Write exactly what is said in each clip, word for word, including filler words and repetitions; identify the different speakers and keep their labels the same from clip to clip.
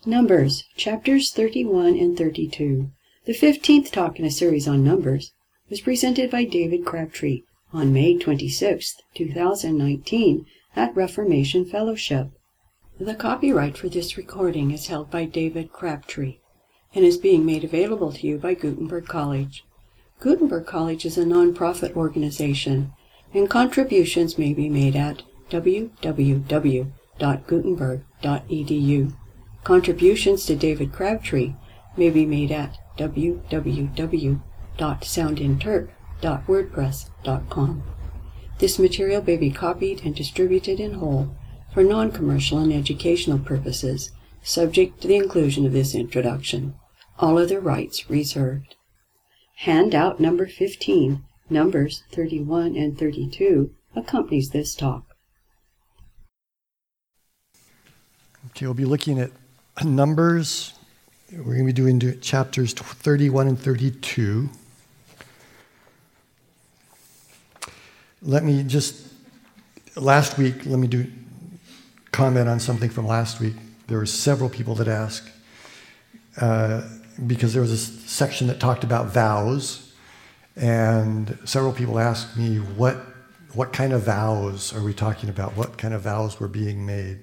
Speaker 1: Numbers, chapters thirty-one and thirty-two. The fifteenth talk in a series on Numbers was presented by David Crabtree on May twenty-sixth, two thousand nineteen at Reformation Fellowship. The copyright for this recording is held by David Crabtree and is being made available to you by Gutenberg College. Gutenberg College is a non-profit organization, and contributions may be made at w w w dot gutenberg dot e d u. Contributions to David Crabtree may be made at w w w dot soundinturk dot wordpress dot com. This material may be copied and distributed in whole for non-commercial and educational purposes, subject to the inclusion of this introduction. All other rights reserved. Handout number fifteen, Numbers thirty-one and thirty-two, accompanies this talk.
Speaker 2: Okay, we'll be looking at Numbers. We're going to be doing chapters thirty-one and thirty-two. Let me just, last week, let me do comment on something from last week. There were several people that asked, uh, because there was a section that talked about vows, and several people asked me, what, what kind of vows are we talking about? What kind of vows were being made?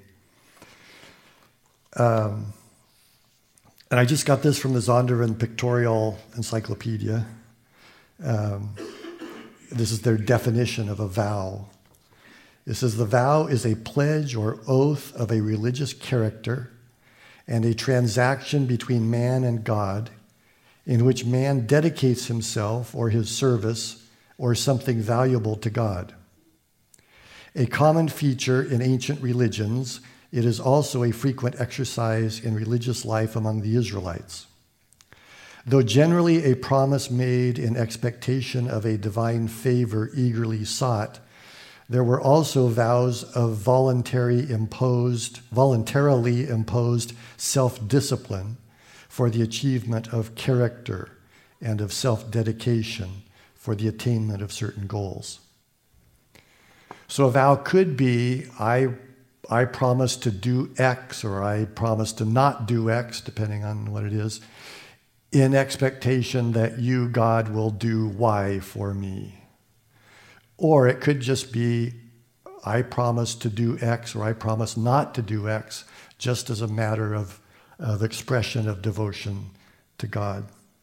Speaker 2: Um, and I just got this from the Zondervan Pictorial Encyclopedia. Um, this is their definition of a vow. It says, the vow is a pledge or oath of a religious character and a transaction between man and God in which man dedicates himself or his service or something valuable to God. A common feature in ancient religions, it is also a frequent exercise in religious life among the Israelites. Though generally a promise made in expectation of a divine favor eagerly sought, there were also vows of voluntary imposed, voluntarily imposed self-discipline for the achievement of character and of self-dedication for the attainment of certain goals. So a vow could be, I I promise to do X, or I promise to not do X, depending on what it is, in expectation that you, God, will do Y for me. Or it could just be, I promise to do X, or I promise not to do X, just as a matter of, of expression of devotion to God.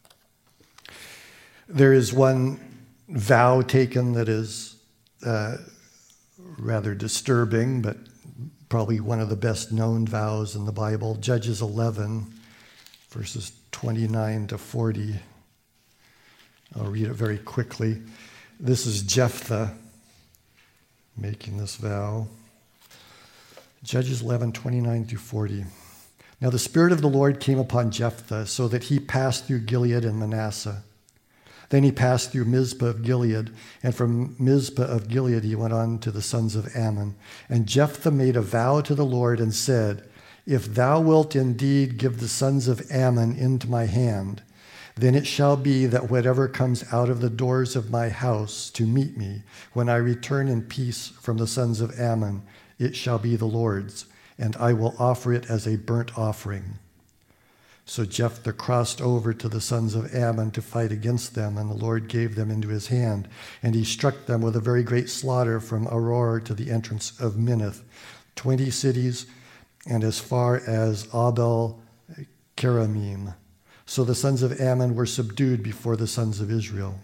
Speaker 2: There is one vow taken that is uh, rather disturbing, but probably one of the best known vows in the Bible, Judges eleven, verses twenty-nine to forty. I'll read it very quickly. This is Jephthah making this vow. Judges eleven, twenty-nine through forty. Now the Spirit of the Lord came upon Jephthah, so that he passed through Gilead and Manasseh. Then he passed through Mizpah of Gilead, and from Mizpah of Gilead he went on to the sons of Ammon. And Jephthah made a vow to the Lord and said, if thou wilt indeed give the sons of Ammon into my hand, then it shall be that whatever comes out of the doors of my house to meet me, when I return in peace from the sons of Ammon, it shall be the Lord's, and I will offer it as a burnt offering. So Jephthah crossed over to the sons of Ammon to fight against them, and the Lord gave them into his hand. And he struck them with a very great slaughter from Aroer to the entrance of Minnith, twenty cities, and as far as Abel Keramim. So the sons of Ammon were subdued before the sons of Israel.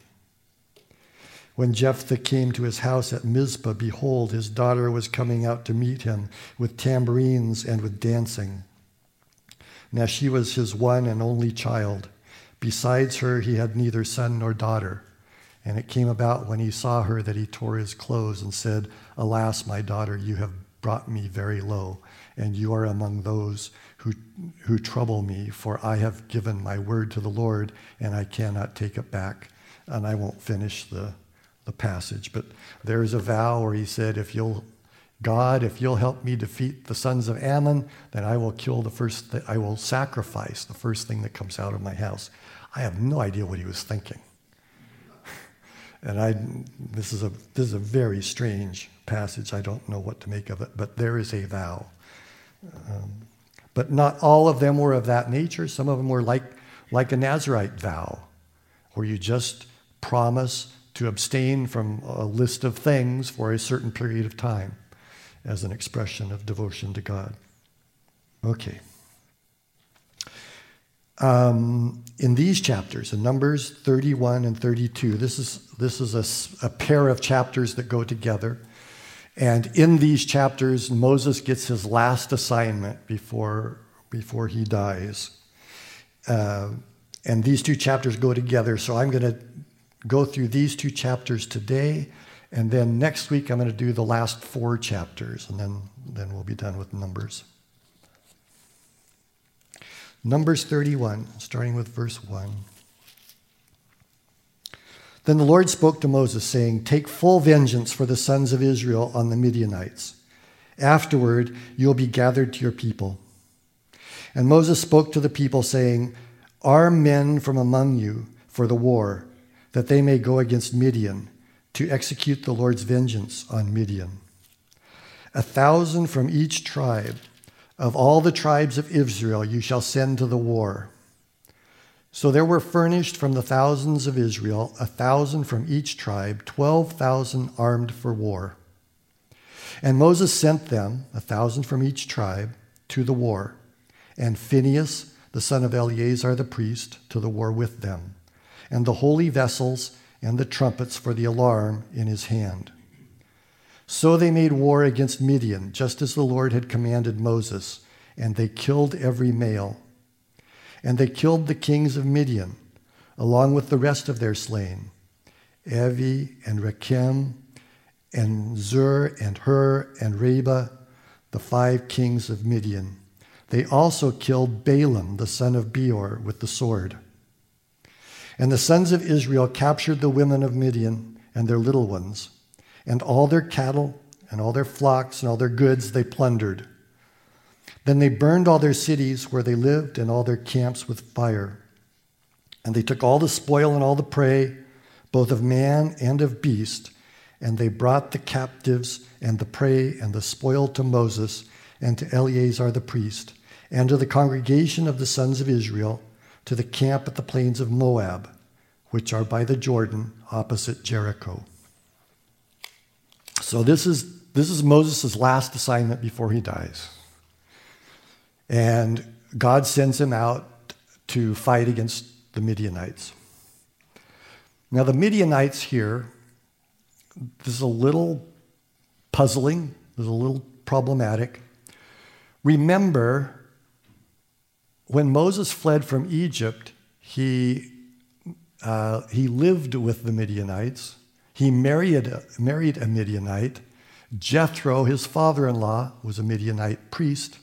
Speaker 2: When Jephthah came to his house at Mizpah, behold, his daughter was coming out to meet him with tambourines and with dancing. Now she was his one and only child. Besides her, he had neither son nor daughter. And it came about when he saw her that he tore his clothes and said, alas, my daughter, you have brought me very low, and you are among those who, who trouble me, for I have given my word to the Lord, and I cannot take it back. And I won't finish the, the passage, but there is a vow where he said, if you'll God, if you'll help me defeat the sons of Ammon, then I will kill the first, th- I will sacrifice the first thing that comes out of my house. I have no idea what he was thinking. And I, this is a this is a very strange passage. I don't know what to make of it, but there is a vow. Um, But not all of them were of that nature. Some of them were like, like a Nazirite vow, where you just promise to abstain from a list of things for a certain period of time as an expression of devotion to God. Okay. Um, in these chapters, in Numbers thirty-one and thirty-two, this is, this is a, a pair of chapters that go together. And in these chapters, Moses gets his last assignment before, before he dies. Uh, and these two chapters go together. So I'm going to go through these two chapters today. And then next week, I'm going to do the last four chapters. And then, then we'll be done with Numbers. Numbers thirty-one, starting with verse one. Then the Lord spoke to Moses, saying, "Take full vengeance for the sons of Israel on the Midianites. Afterward, you will be gathered to your people." And Moses spoke to the people, saying, "Arm men from among you for the war, that they may go against Midian, to execute the Lord's vengeance on Midian. A thousand from each tribe. Of all the tribes of Israel you shall send to the war." So there were furnished from the thousands of Israel a thousand from each tribe, twelve thousand armed for war. And Moses sent them, a thousand from each tribe, to the war, and Phinehas, the son of Eleazar the priest, to the war with them, and the holy vessels and the trumpets for the alarm in his hand. So they made war against Midian, just as the Lord had commanded Moses, and they killed every male. And they killed the kings of Midian, along with the rest of their slain, Evi and Rechem, and Zur and Hur and Reba, the five kings of Midian. They also killed Balaam, the son of Beor, with the sword. And the sons of Israel captured the women of Midian and their little ones, and all their cattle and all their flocks and all their goods they plundered. Then they burned all their cities where they lived and all their camps with fire. And they took all the spoil and all the prey, both of man and of beast, and they brought the captives and the prey and the spoil to Moses and to Eleazar the priest, and to the congregation of the sons of Israel, to the camp at the plains of Moab, which are by the Jordan, opposite Jericho. So this is this is Moses' last assignment before he dies. And God sends him out to fight against the Midianites. Now the Midianites here, this is a little puzzling, this is a little problematic. Remember, when Moses fled from Egypt, he, uh, he lived with the Midianites. He married, married a Midianite. Jethro, his father-in-law, was a Midianite priest.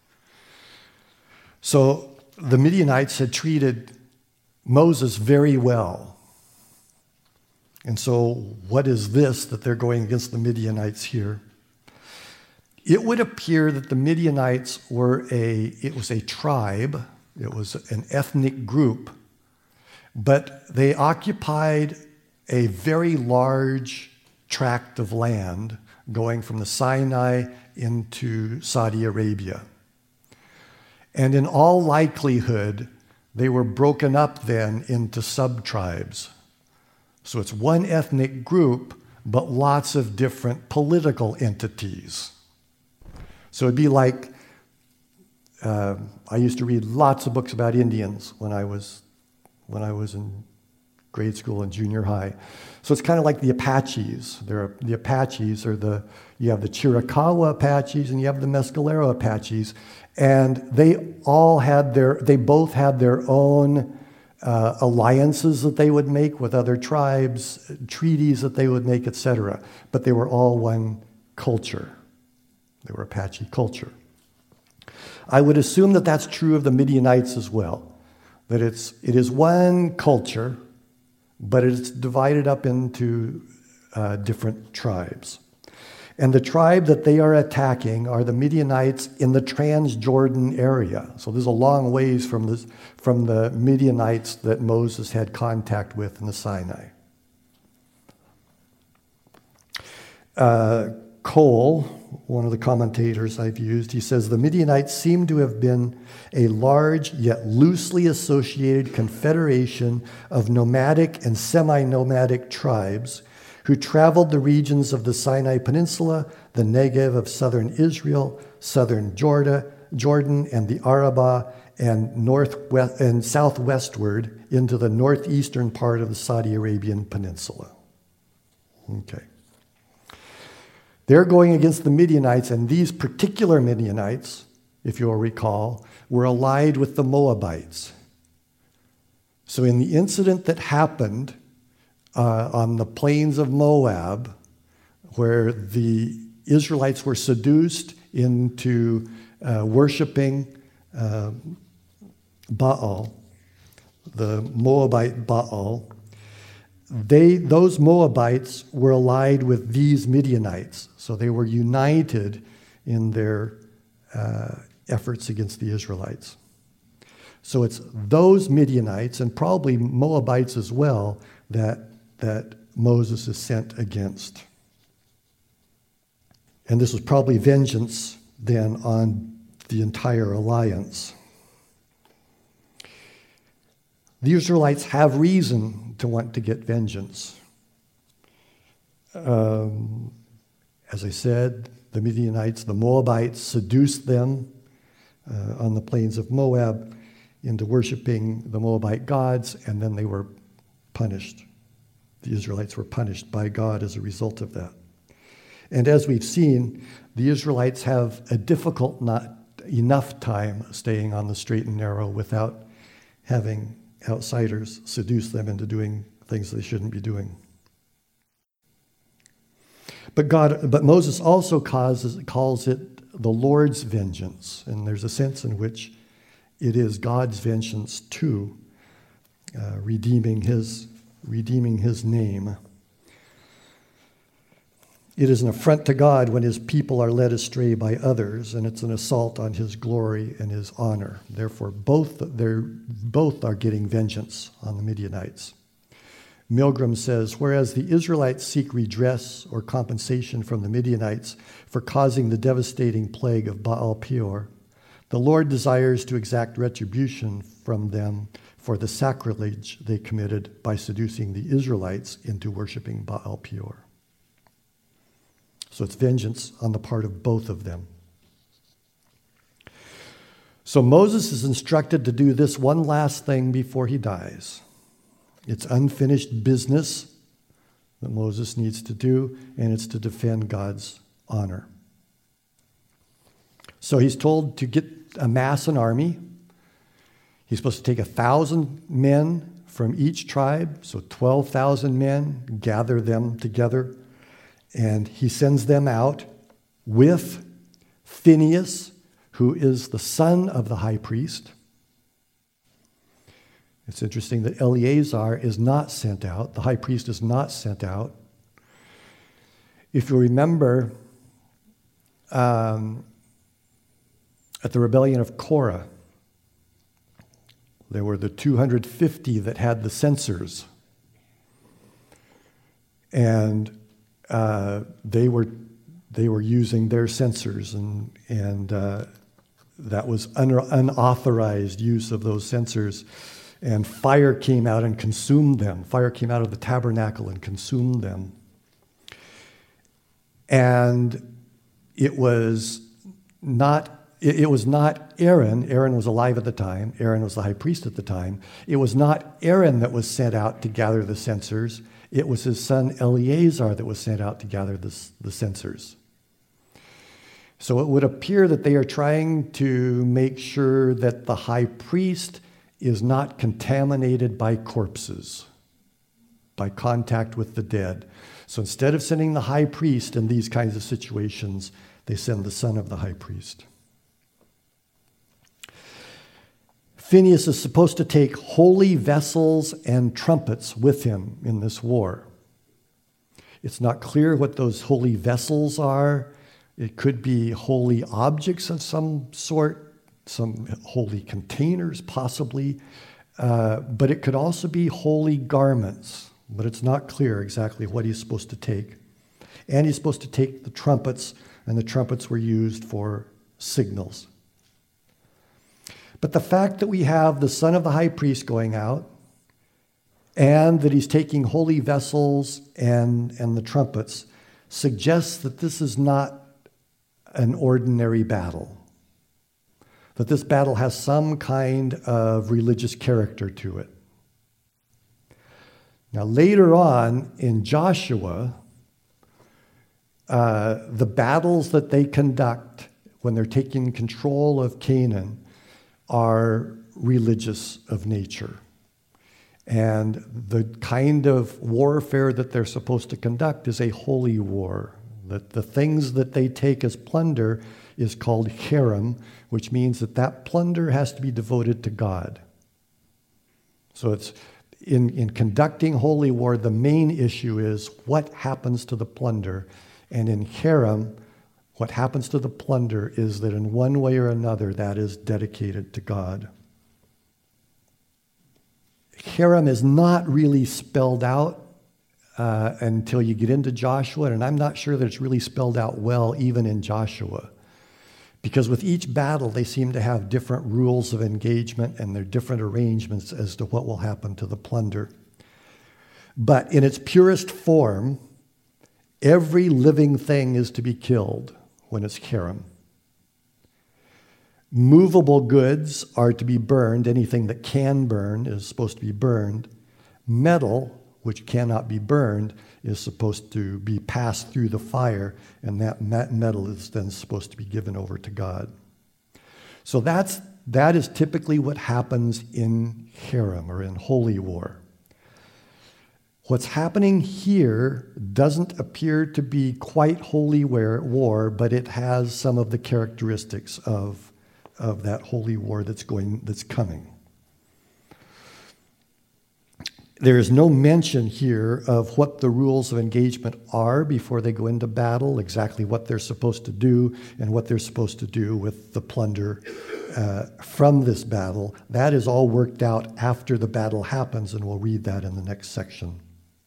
Speaker 2: So the Midianites had treated Moses very well. And so what is this that they're going against the Midianites here? It would appear that the Midianites were a, it was a tribe, it was an ethnic group, but they occupied a very large tract of land going from the Sinai into Saudi Arabia. And in all likelihood, they were broken up then into sub-tribes. So it's one ethnic group, but lots of different political entities. So it'd be like, uh, I used to read lots of books about Indians when I was when I was in grade school and junior high. So it's kind of like the Apaches. There are, the Apaches are the, you have the Chiricahua Apaches and you have the Mescalero Apaches. And they all had their, they both had their own uh, alliances that they would make with other tribes, treaties that they would make, et cetera. But they were all one culture. They were Apache culture. I would assume that that's true of the Midianites as well, that it's, it is one culture, but it's divided up into uh, different tribes. And the tribe that they are attacking are the Midianites in the Transjordan area. So there's a long ways from, this, from the Midianites that Moses had contact with in the Sinai. Uh, Cole one of the commentators I've used, he says, the Midianites seem to have been a large yet loosely associated confederation of nomadic and semi-nomadic tribes who traveled the regions of the Sinai Peninsula, the Negev of southern Israel, southern Jordan, Jordan and the Arabah, and northwest and southwestward into the northeastern part of the Saudi Arabian Peninsula. Okay. They're going against the Midianites, and these particular Midianites, if you'll recall, were allied with the Moabites. So in the incident that happened uh, on the plains of Moab, where the Israelites were seduced into uh, worshiping uh, Baal, the Moabite Baal, They, those Moabites were allied with these Midianites, so they were united in their uh, efforts against the Israelites. So it's those Midianites, and probably Moabites as well, that, that Moses is sent against. And this was probably vengeance then on the entire alliance. The Israelites have reason to want to get vengeance. Um, as I said, the Midianites, the Moabites seduced them uh, on the plains of Moab into worshiping the Moabite gods, and then they were punished. The Israelites were punished by God as a result of that. And as we've seen, the Israelites have a difficult, not enough time staying on the straight and narrow without having outsiders seduce them into doing things they shouldn't be doing. But God, but Moses also causes, calls it the Lord's vengeance, and there's a sense in which it is God's vengeance too, uh, redeeming his redeeming his name. It is an affront to God when his people are led astray by others, and it's an assault on his glory and his honor. Therefore, both, they're, both are getting vengeance on the Midianites. Milgram says, whereas the Israelites seek redress or compensation from the Midianites for causing the devastating plague of Baal Peor, the Lord desires to exact retribution from them for the sacrilege they committed by seducing the Israelites into worshiping Baal Peor. So it's vengeance on the part of both of them. So Moses is instructed to do this one last thing before he dies. It's unfinished business that Moses needs to do, and it's to defend God's honor. So he's told to get amass an army. He's supposed to take a thousand men from each tribe, so twelve thousand men, gather them together. And he sends them out with Phinehas, who is the son of the high priest. It's interesting that Eleazar is not sent out. The high priest is not sent out. If you remember, um, at the rebellion of Korah, there were the two hundred fifty that had the censers. And Uh, they were they were using their censers, and and uh, that was un- unauthorized use of those censers, and fire came out and consumed them. Fire came out of the tabernacle and consumed them. And it was not it, it was not Aaron. Aaron was alive at the time. Aaron was the high priest at the time. It was not Aaron that was sent out to gather the censers. It was his son Eleazar that was sent out to gather the, the censers. So it would appear that they are trying to make sure that the high priest is not contaminated by corpses, by contact with the dead. So instead of sending the high priest in these kinds of situations, they send the son of the high priest. Phinehas is supposed to take holy vessels and trumpets with him in this war. It's not clear what those holy vessels are. It could be holy objects of some sort, some holy containers possibly, uh, but it could also be holy garments, but it's not clear exactly what he's supposed to take. And he's supposed to take the trumpets and the trumpets were used for signals. But the fact that we have the son of the high priest going out, and that he's taking holy vessels and, and the trumpets, suggests that this is not an ordinary battle. That this battle has some kind of religious character to it. Now, later on in Joshua, uh, the battles that they conduct when they're taking control of Canaan are religious of nature. And the kind of warfare that they're supposed to conduct is a holy war. That the things that they take as plunder is called herem, which means that that plunder has to be devoted to God. So it's in, in conducting holy war, the main issue is what happens to the plunder. And in herem, what happens to the plunder is that in one way or another, that is dedicated to God. Herem is not really spelled out uh, until you get into Joshua, and I'm not sure that it's really spelled out well even in Joshua. Because with each battle, they seem to have different rules of engagement and their different arrangements as to what will happen to the plunder. But in its purest form, every living thing is to be killed when it's herem. Movable goods are to be burned. Anything that can burn is supposed to be burned. Metal, which cannot be burned, is supposed to be passed through the fire, and that metal is then supposed to be given over to God. So that's that is typically what happens in herem, or in holy war. What's happening here doesn't appear to be quite holy war, but it has some of the characteristics of of that holy war that's going, that's coming. There is no mention here of what the rules of engagement are before they go into battle, exactly what they're supposed to do and what they're supposed to do with the plunder uh, from this battle. That is all worked out after the battle happens, and we'll read that in the next section.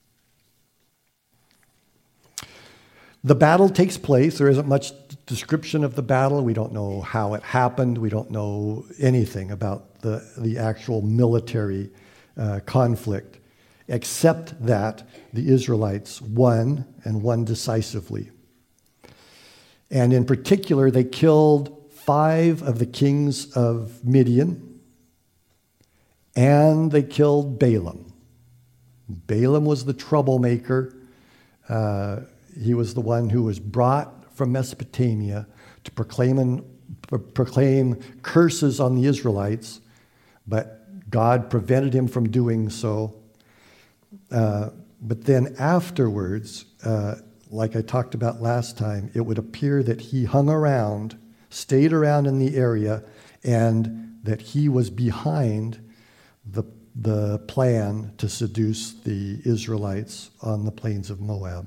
Speaker 2: The battle takes place. There isn't much description of the battle. We don't know how it happened. We don't know anything about the, the actual military uh, conflict, except that the Israelites won, and won decisively. And in particular, they killed five of the kings of Midian, and they killed Balaam. Balaam was the troublemaker. Uh, He was the one who was brought from Mesopotamia to proclaim and proclaim curses on the Israelites, but God prevented him from doing so. Uh, but then afterwards, uh, like I talked about last time, it would appear that he hung around, stayed around in the area, and that he was behind the, the plan to seduce the Israelites on the plains of Moab.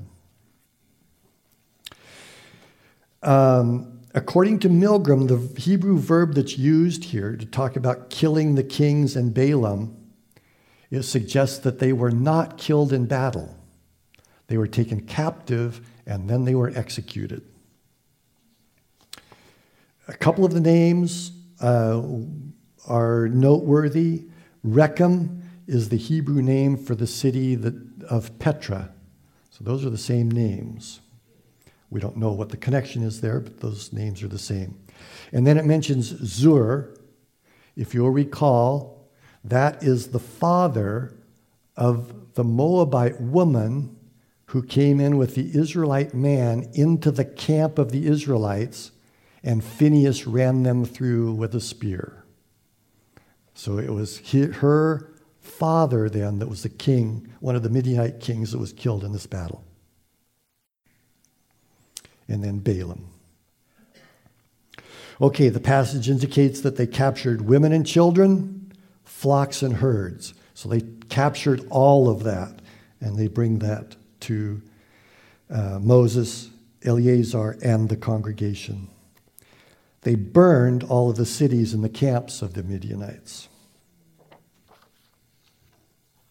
Speaker 2: Um, according to Milgram, the Hebrew verb that's used here to talk about killing the kings and Balaam, it suggests that they were not killed in battle. They were taken captive and then they were executed. A couple of the names uh, are noteworthy. Rechem is the Hebrew name for the city that, of Petra. So those are the same names. We don't know what the connection is there, but those names are the same. And then it mentions Zur. If you'll recall, that is the father of the Moabite woman who came in with the Israelite man into the camp of the Israelites, and Phinehas ran them through with a spear. So it was her father then that was the king, one of the Midianite kings that was killed in this battle. And then Balaam. Okay, the passage indicates that they captured women and children, flocks and herds. So they captured all of that, and they bring that to uh, Moses, Eleazar, and the congregation. They burned all of the cities and the camps of the Midianites.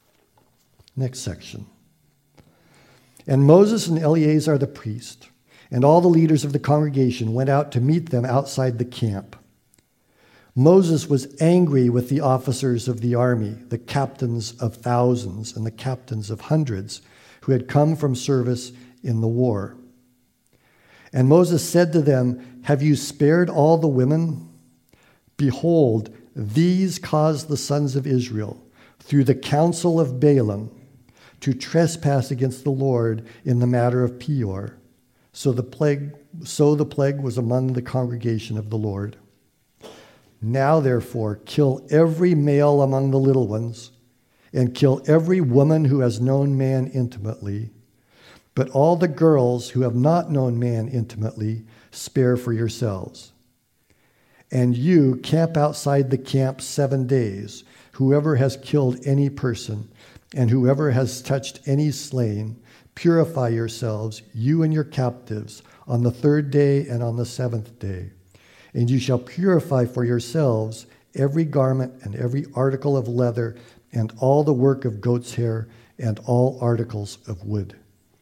Speaker 2: Next section. And Moses and Eleazar the priest, and all the leaders of the congregation went out to meet them outside the camp. Moses was angry with the officers of the army, the captains of thousands and the captains of hundreds, who had come from service in the war. And Moses said to them, "Have you spared all the women? Behold, these caused the sons of Israel, through the counsel of Balaam, to trespass against the Lord in the matter of Peor. So the plague, so the plague was among the congregation of the Lord. Now, therefore, kill every male among the little ones, and kill every woman who has known man intimately. But all the girls who have not known man intimately, spare for yourselves. And you camp outside the camp seven days. Whoever has killed any person, and whoever has touched any slain, purify yourselves, you and your captives, on the third day and on the seventh day. And you shall purify for yourselves every garment and every article of leather and all the work of goat's hair and all articles of wood."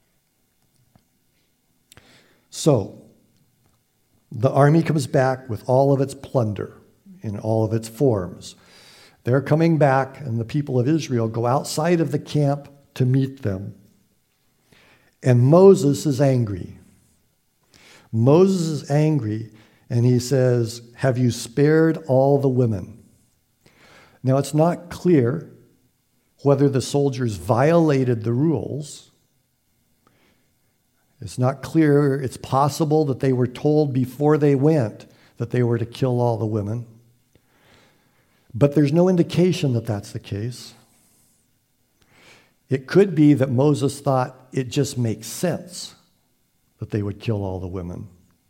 Speaker 2: So, the army comes back with all of its plunder in all of its forms. They're coming back, and the people of Israel go outside of the camp to meet them. And Moses is angry. Moses is angry, and he says, "Have you spared all the women?" Now, it's not clear whether the soldiers violated the rules. It's not clear. It's possible that they were told before they went that they were to kill all the women. But there's no indication that that's the case. It could be that Moses thought it just makes sense that they would kill all the women.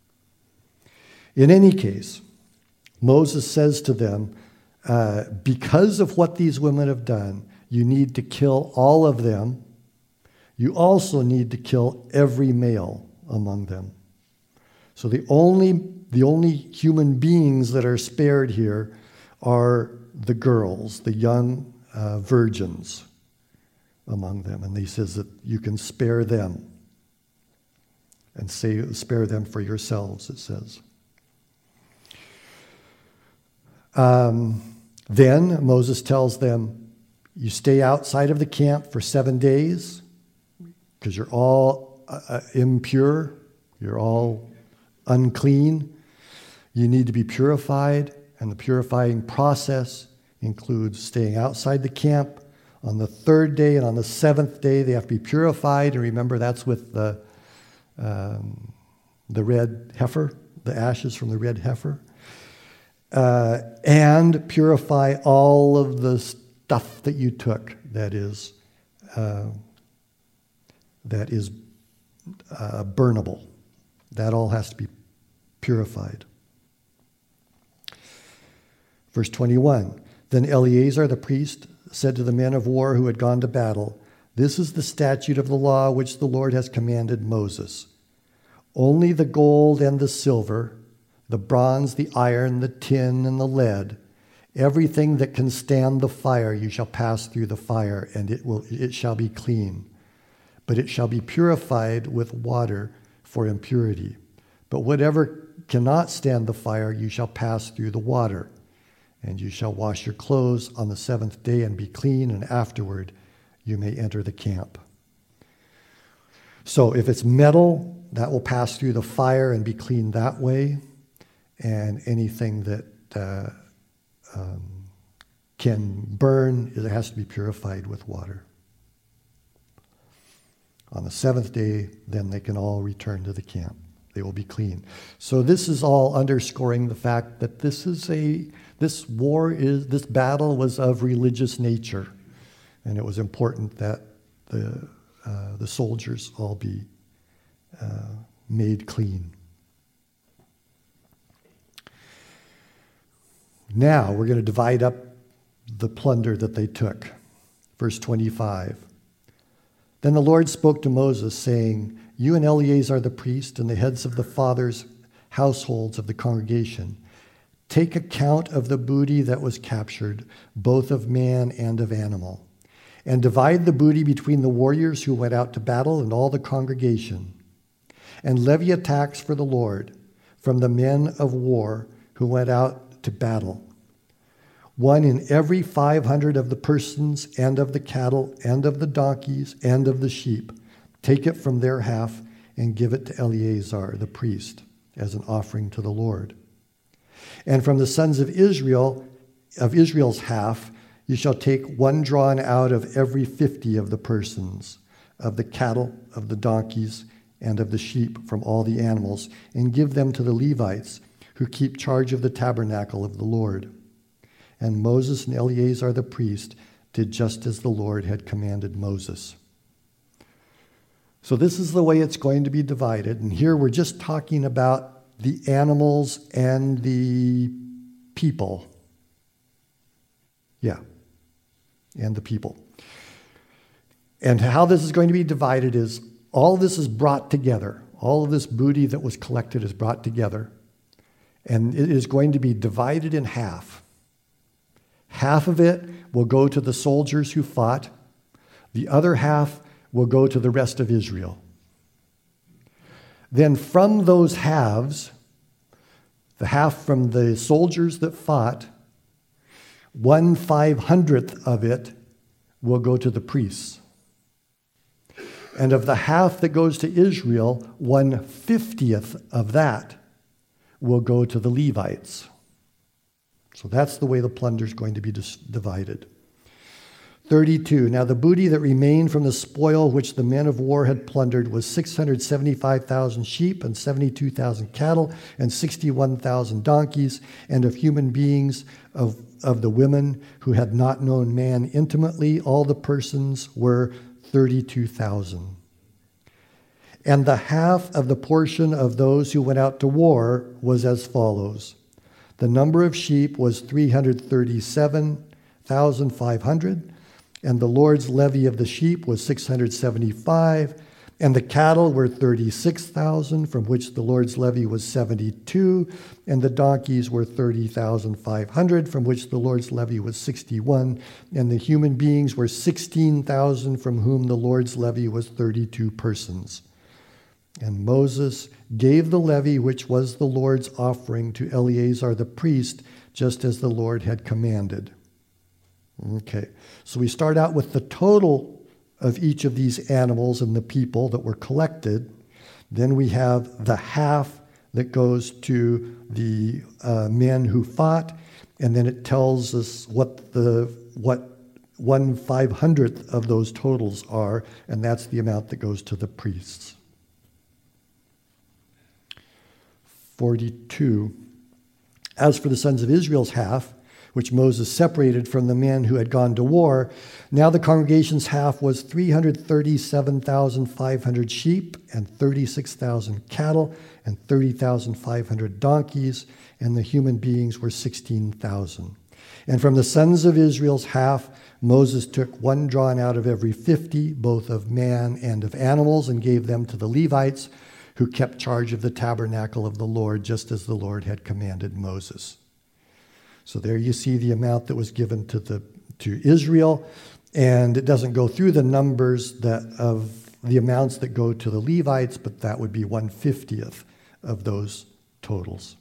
Speaker 2: In any case, Moses says to them, uh, because of what these women have done, you need to kill all of them. You also need to kill every male among them. So the only, the only human beings that are spared here are the girls, the young uh, virgins among them. And he says that you can spare them and say, spare them for yourselves, it says. Um, then Moses tells them, you stay outside of the camp for seven days because you're all uh, impure, you're all unclean. You need to be purified, and the purifying process includes staying outside the camp. On the third day and on the seventh day, they have to be purified. And remember, that's with the, um, the red heifer, the ashes from the red heifer. Uh, and purify all of the stuff that you took that is uh, that is uh, burnable. That all has to be purified. Verse twenty-one, then Eleazar the priest said to the men of war who had gone to battle, this is the statute of the law which the Lord has commanded Moses. Only the gold and the silver, the bronze, the iron, the tin, and the lead, everything that can stand the fire, you shall pass through the fire, and it will it shall be clean. But it shall be purified with water for impurity. But whatever cannot stand the fire, you shall pass through the water. And you shall wash your clothes on the seventh day and be clean, and afterward you may enter the camp. So if it's metal, that will pass through the fire and be clean that way. And anything that uh, um, can burn, it has to be purified with water. On the seventh day, then they can all return to the camp. They will be clean. So this is all underscoring the fact that this is a this war is this battle was of religious nature, and it was important that the uh, the soldiers all be uh, made clean. Now we're going to divide up the plunder that they took. Verse twenty-five. Then the Lord spoke to Moses, saying, you and Eleazar the priest and the heads of the fathers' households of the congregation, take account of the booty that was captured, both of man and of animal, and divide the booty between the warriors who went out to battle and all the congregation. and levy a tax for the Lord from the men of war who went out to battle. One in every five hundred of the persons and of the cattle and of the donkeys and of the sheep. Take it from their half and give it to Eleazar the priest as an offering to the Lord. And from the sons of Israel, of Israel's half, you shall take one drawn out of every fifty of the persons, of the cattle, of the donkeys, and of the sheep from all the animals, and give them to the Levites, who keep charge of the tabernacle of the Lord. And Moses and Eleazar the priest did just as the Lord had commanded Moses. So this is the way it's going to be divided. And here we're just talking about the animals and the people. Yeah, and the people. And how this is going to be divided is all this is brought together. All of this booty that was collected is brought together. And it is going to be divided in half. Half of it will go to the soldiers who fought. The other half will go to the rest of Israel. Then from those halves, the half from the soldiers that fought, one five hundredth of it will go to the priests. And of the half that goes to Israel, one fiftieth of that will go to the Levites. So that's the way the plunder is going to be dis- divided. thirty-two. Now the booty that remained from the spoil which the men of war had plundered was six hundred seventy-five thousand sheep and seventy-two thousand cattle and sixty-one thousand donkeys, and of human beings, of, of the women who had not known man intimately, all the persons were thirty-two thousand. And the half of the portion of those who went out to war was as follows. The number of sheep was three hundred thirty-seven thousand five hundred, and the Lord's levy of the sheep was six hundred seventy-five, and the cattle were thirty-six thousand, from which the Lord's levy was seventy-two, and the donkeys were thirty thousand five hundred, from which the Lord's levy was sixty-one, and the human beings were sixteen thousand, from whom the Lord's levy was thirty-two persons. And Moses gave the levy which was the Lord's offering to Eleazar the priest, just as the Lord had commanded. Okay, so we start out with the total of each of these animals and the people that were collected. Then we have the half that goes to the uh, men who fought, and then it tells us what the what one five hundredth of those totals are, and that's the amount that goes to the priests. forty-two. As for the sons of Israel's half, which Moses separated from the men who had gone to war, now the congregation's half was three hundred thirty-seven thousand five hundred sheep and thirty-six thousand cattle and thirty thousand five hundred donkeys, and the human beings were sixteen thousand. And from the sons of Israel's half, Moses took one drawn out of every fifty, both of man and of animals, and gave them to the Levites, who kept charge of the tabernacle of the Lord, just as the Lord had commanded Moses. So there you see the amount that was given to the to Israel, and it doesn't go through the numbers that of the amounts that go to the Levites, but that would be one fiftieth of those totals.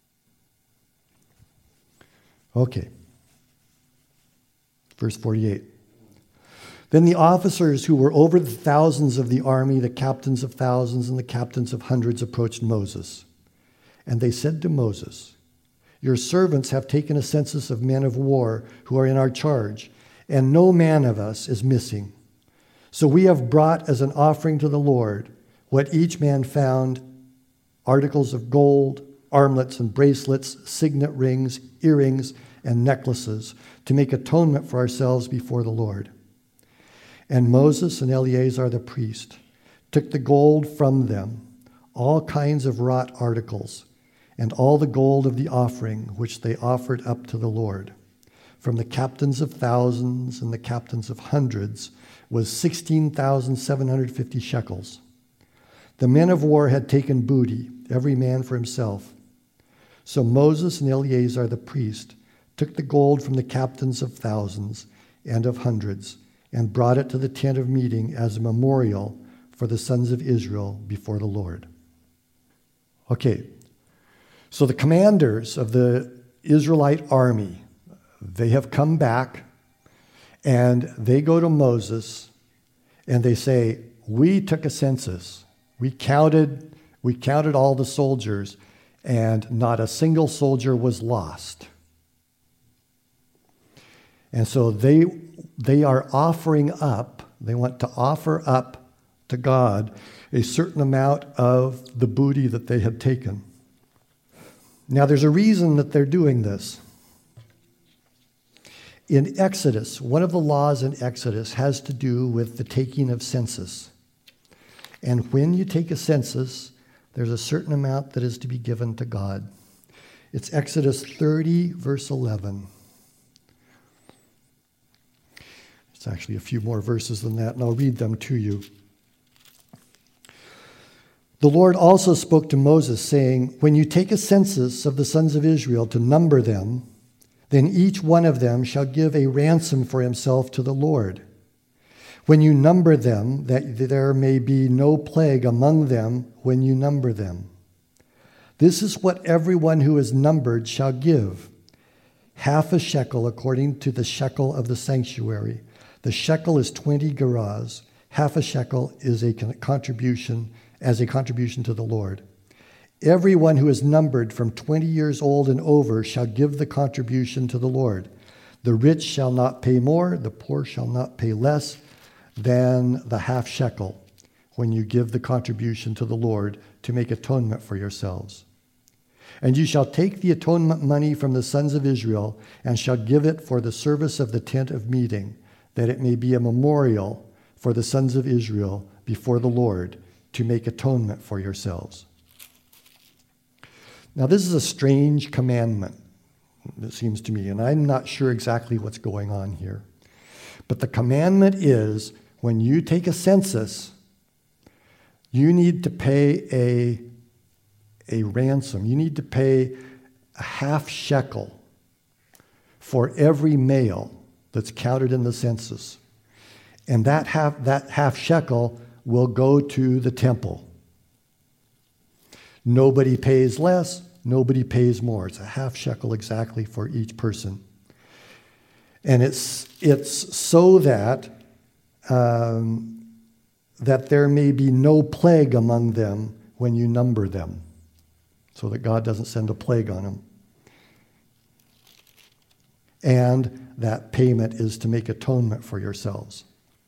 Speaker 2: Okay. Verse forty-eight. Then the officers who were over the thousands of the army, the captains of thousands and the captains of hundreds, approached Moses. And they said to Moses, "Your servants have taken a census of men of war who are in our charge, and no man of us is missing. So we have brought as an offering to the Lord what each man found, articles of gold, armlets and bracelets, signet rings, earrings, and necklaces, to make atonement for ourselves before the Lord." And Moses and Eleazar the priest took the gold from them, all kinds of wrought articles, and all the gold of the offering which they offered up to the Lord, from the captains of thousands and the captains of hundreds, was sixteen thousand seven hundred fifty shekels. The men of war had taken booty, every man for himself. So Moses and Eleazar the priest took the gold from the captains of thousands and of hundreds, and brought it to the tent of meeting as a memorial for the sons of Israel before the Lord. Okay, so the commanders of the Israelite army, they have come back and they go to Moses and they say, we took a census. We counted, we counted all the soldiers and not a single soldier was lost. And so they, they are offering up, they want to offer up to God a certain amount of the booty that they had taken. Now, there's a reason that they're doing this. In Exodus, one of the laws in Exodus has to do with the taking of census. And when you take a census, there's a certain amount that is to be given to God. It's Exodus thirty, verse eleven. It's actually a few more verses than that, and I'll read them to you. The Lord also spoke to Moses, saying, when you take a census of the sons of Israel to number them, then each one of them shall give a ransom for himself to the Lord. When you number them, that there may be no plague among them when you number them. This is what everyone who is numbered shall give, half a shekel according to the shekel of the sanctuary. The shekel is twenty gerahs. Half a shekel is a contribution as a contribution to the Lord. Everyone who is numbered from twenty years old and over shall give the contribution to the Lord. The rich shall not pay more, the poor shall not pay less than the half shekel when you give the contribution to the Lord to make atonement for yourselves. And you shall take the atonement money from the sons of Israel and shall give it for the service of the tent of meeting, that it may be a memorial for the sons of Israel before the Lord, to make atonement for yourselves. Now, this is a strange commandment, it seems to me, and I'm not sure exactly what's going on here. But the commandment is, when you take a census, you need to pay a, a ransom. You need to pay a half shekel for every male that's counted in the census. And that half, that half shekel will go to the temple. Nobody pays less, nobody pays more. It's a half shekel exactly for each person. And it's it's so that um, that there may be no plague among them when you number them, so that God doesn't send a plague on them. And that payment is to make atonement for yourselves.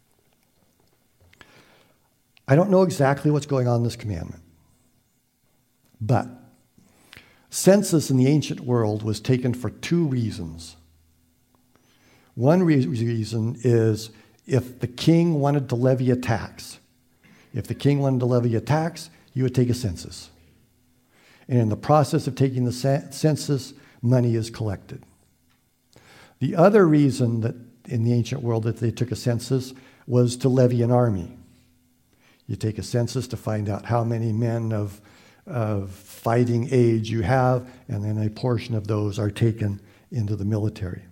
Speaker 2: I don't know exactly what's going on in this commandment, but census in the ancient world was taken for two reasons. One re- reason is if the king wanted to levy a tax. If the king wanted to levy a tax, you would take a census. And in the process of taking the census, money is collected. The other reason that in the ancient world that they took a census was to levy an army. You take a census to find out how many men of, of fighting age you have, and then a portion of those are taken into the military.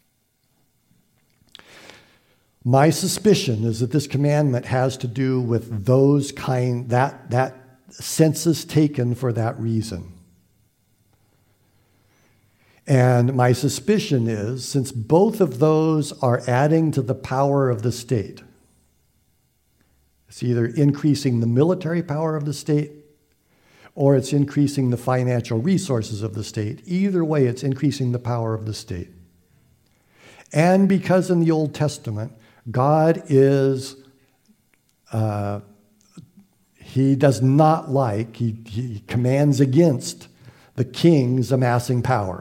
Speaker 2: My suspicion is that this commandment has to do with those kind, that, that census taken for that reason. And my suspicion is, since both of those are adding to the power of the state, it's either increasing the military power of the state or it's increasing the financial resources of the state. Either way, it's increasing the power of the state. And because in the Old Testament, God is, uh, he does not like, he, he commands against the kings amassing power.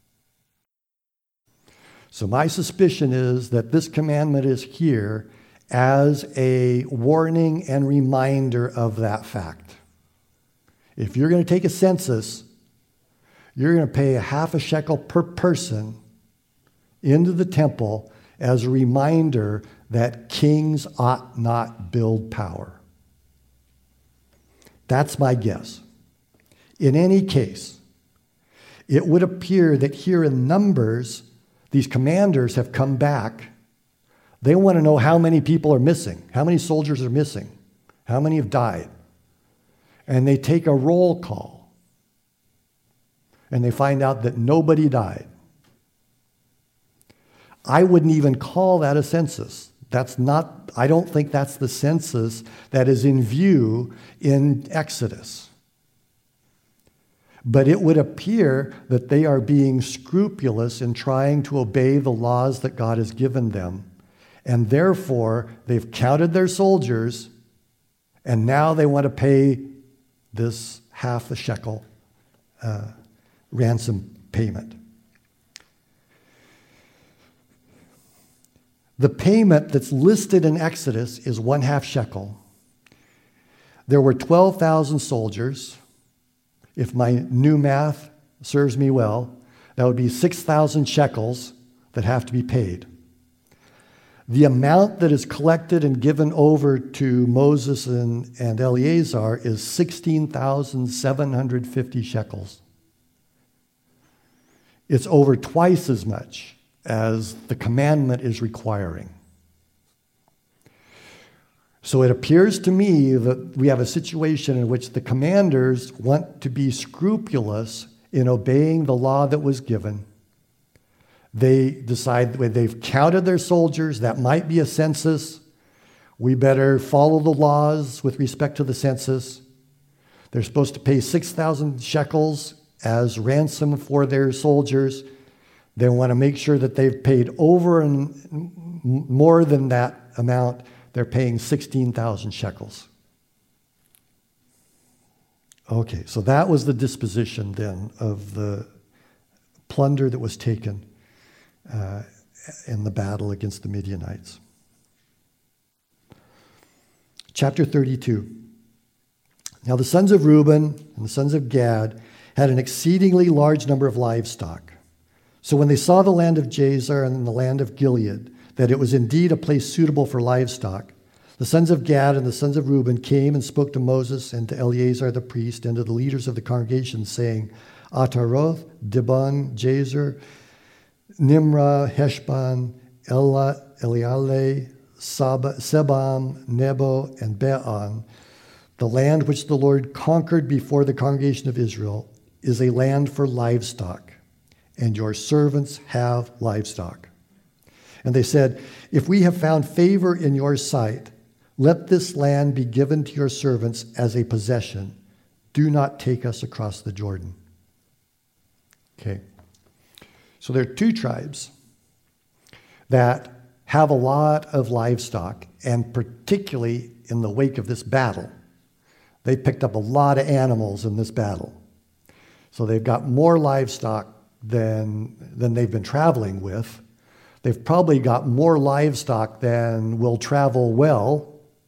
Speaker 2: So my suspicion is that this commandment is here as a warning and reminder of that fact. If you're going to take a census, you're going to pay a half a shekel per person into the temple as a reminder that kings ought not build power. That's my guess. In any case, it would appear that here in Numbers, these commanders have come back. They want to know how many people are missing, how many soldiers are missing, how many have died. And they take a roll call. and they find out that nobody died. I wouldn't even call that a census. That's not, I don't think that's the census that is in view in Exodus. But it would appear that they are being scrupulous in trying to obey the laws that God has given them. And therefore, they've counted their soldiers, and now they want to pay this half a shekel uh, ransom payment. The payment that's listed in Exodus is one half shekel. There were twelve thousand soldiers. If my new math serves me well, that would be six thousand shekels that have to be paid. The amount that is collected and given over to Moses and, and Eleazar is sixteen thousand seven hundred fifty shekels. It's over twice as much as the commandment is requiring. So it appears to me that we have a situation in which the commanders want to be scrupulous in obeying the law that was given. They decide when they've counted their soldiers, that might be a census. We better follow the laws with respect to the census. They're supposed to pay six thousand shekels as ransom for their soldiers. They want to make sure that they've paid over and more than that amount. They're paying sixteen thousand shekels. Okay, so that was the disposition then of the plunder that was taken uh, in the battle against the Midianites. Chapter thirty-two. Now the sons of Reuben and the sons of Gad had an exceedingly large number of livestock. So when they saw the land of Jazer and the land of Gilead, that it was indeed a place suitable for livestock, the sons of Gad and the sons of Reuben came and spoke to Moses and to Eleazar the priest and to the leaders of the congregation, saying, Ataroth, Dibon, Jazer, Nimrah, Heshbon, Ela, Eleale, Saba, Sebam, Nebo, and Beon, the land which the Lord conquered before the congregation of Israel, is a land for livestock, and your servants have livestock. And they said, if we have found favor in your sight, let this land be given to your servants as a possession. Do not take us across the Jordan. Okay. So there are two tribes that have a lot of livestock, and particularly in the wake of this battle, they picked up a lot of animals in this battle. So they've got more livestock than, than they've been traveling with. They've probably got more livestock than will travel well.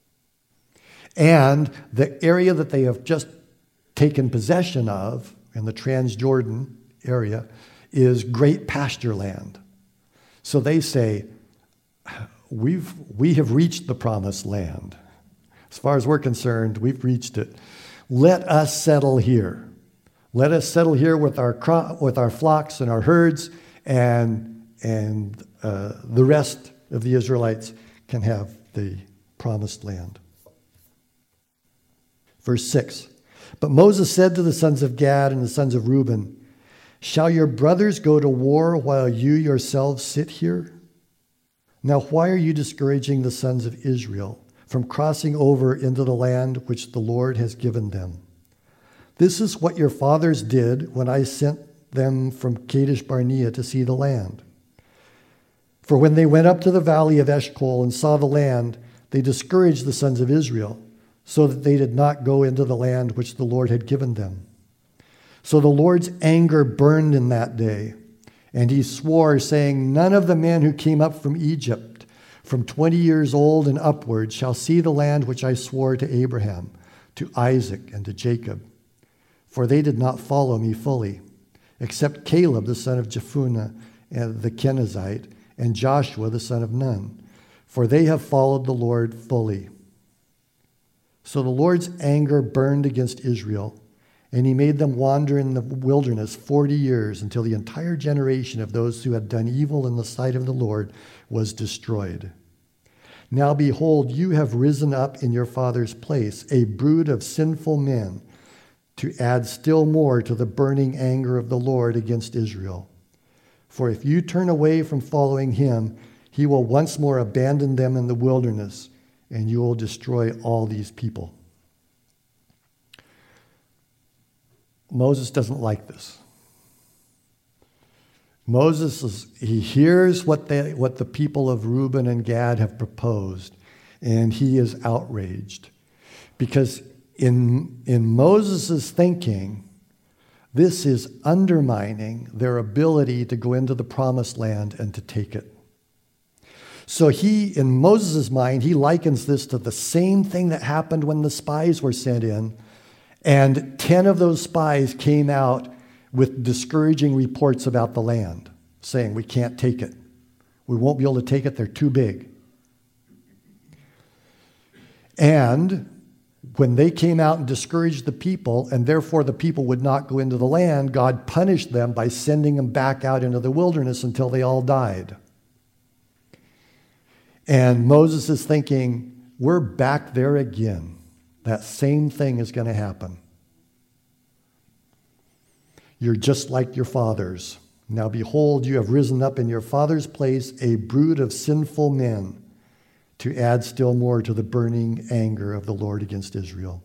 Speaker 2: And the area that they have just taken possession of, in the Transjordan area, is great pasture land. So they say, We've, we have reached the promised land. As far as we're concerned, we've reached it. Let us settle here. Let us settle here with our cro- with our flocks and our herds, and, and uh, the rest of the Israelites can have the promised land. Verse six, but Moses said to the sons of Gad and the sons of Reuben, shall your brothers go to war while you yourselves sit here? Now why are you discouraging the sons of Israel from crossing over into the land which the Lord has given them? This is what your fathers did when I sent them from Kadesh Barnea to see the land. For when they went up to the valley of Eshcol and saw the land, they discouraged the sons of Israel, so that they did not go into the land which the Lord had given them. So the Lord's anger burned in that day, and he swore, saying, none of the men who came up from Egypt, from twenty years old and upward, shall see the land which I swore to Abraham, to Isaac, and to Jacob. For they did not follow me fully, except Caleb the son of Jephunneh, and the Kenizzite, and Joshua the son of Nun, for they have followed the Lord fully. So the Lord's anger burned against Israel, and he made them wander in the wilderness forty years until the entire generation of those who had done evil in the sight of the Lord was destroyed. Now behold, you have risen up in your father's place, a brood of sinful men, to add still more to the burning anger of the Lord against Israel. For if you turn away from following him, he will once more abandon them in the wilderness, and you will destroy all these people. Moses doesn't like this. Moses, is, he hears what, they, what the people of Reuben and Gad have proposed, and he is outraged. Because in, in Moses' thinking, this is undermining their ability to go into the promised land and to take it. So he, in Moses' mind, he likens this to the same thing that happened when the spies were sent in, and ten of those spies came out with discouraging reports about the land, saying, we can't take it. We won't be able to take it. They're too big. And when they came out and discouraged the people, and therefore the people would not go into the land, God punished them by sending them back out into the wilderness until they all died. And Moses is thinking, we're back there again. That same thing is going to happen. You're just like your fathers. Now behold, you have risen up in your father's place a brood of sinful men to add still more to the burning anger of the Lord against Israel.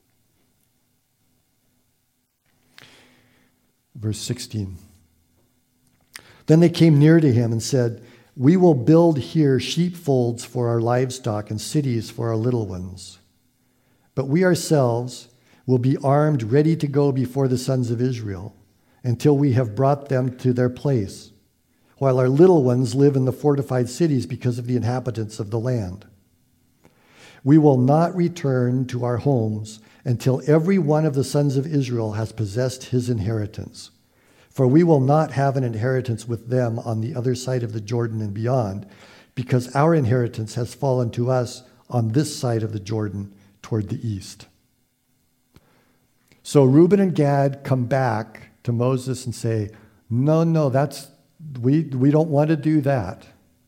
Speaker 2: Verse sixteen. Then they came near to him and said, we will build here sheepfolds for our livestock and cities for our little ones. But we ourselves will be armed, ready to go before the sons of Israel, until we have brought them to their place, while our little ones live in the fortified cities because of the inhabitants of the land. We will not return to our homes until every one of the sons of Israel has possessed his inheritance. For we will not have an inheritance with them on the other side of the Jordan and beyond, because our inheritance has fallen to us on this side of the Jordan toward the east. So Reuben and Gad come back to Moses and say, no, no, that's we, we don't want to do that.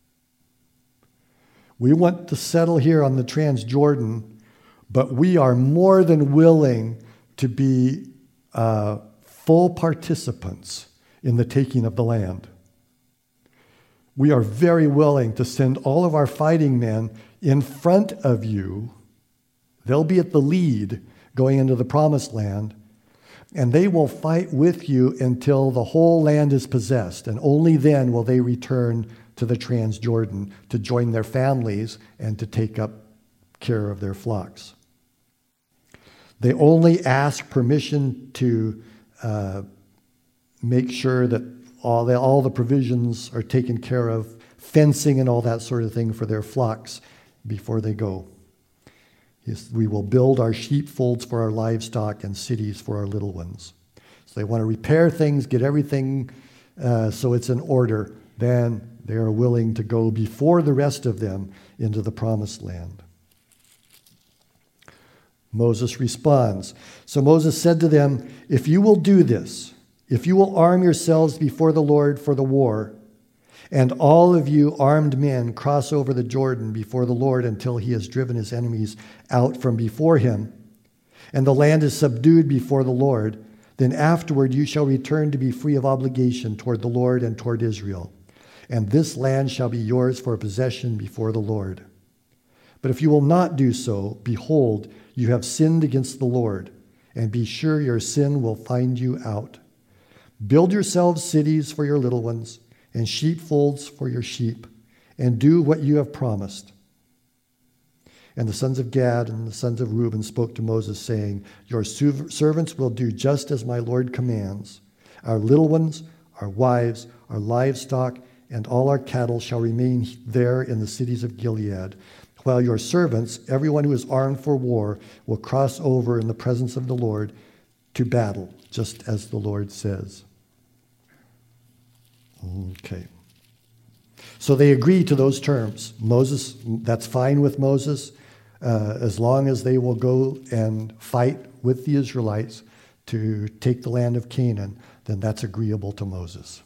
Speaker 2: We want to settle here on the Transjordan, but we are more than willing to be uh, full participants in the taking of the land. We are very willing to send all of our fighting men in front of you. They'll be at the lead going into the promised land, and they will fight with you until the whole land is possessed, and only then will they return to the Transjordan to join their families and to take up care of their flocks. They only ask permission to uh, make sure that all the, all the provisions are taken care of, fencing and all that sort of thing for their flocks before they go. Yes, we will build our sheepfolds for our livestock and cities for our little ones. So they want to repair things, get everything uh, so it's in order. Then they are willing to go before the rest of them into the promised land. Moses responds. So Moses said to them, if you will do this, if you will arm yourselves before the Lord for the war, and all of you armed men cross over the Jordan before the Lord until he has driven his enemies out from before him, and the land is subdued before the Lord, then afterward you shall return to be free of obligation toward the Lord and toward Israel. And this land shall be yours for a possession before the Lord. But if you will not do so, behold, you have sinned against the Lord, and be sure your sin will find you out. Build yourselves cities for your little ones, and sheepfolds for your sheep, and do what you have promised. And the sons of Gad and the sons of Reuben spoke to Moses, saying, your servants will do just as my Lord commands. Our little ones, our wives, our livestock, and all our cattle shall remain there in the cities of Gilead, while your servants, everyone who is armed for war, will cross over in the presence of the Lord to battle, just as the Lord says. Okay. So they agree to those terms. Moses, that's fine with Moses, uh, as long as they will go and fight with the Israelites to take the land of Canaan, then that's agreeable to Moses.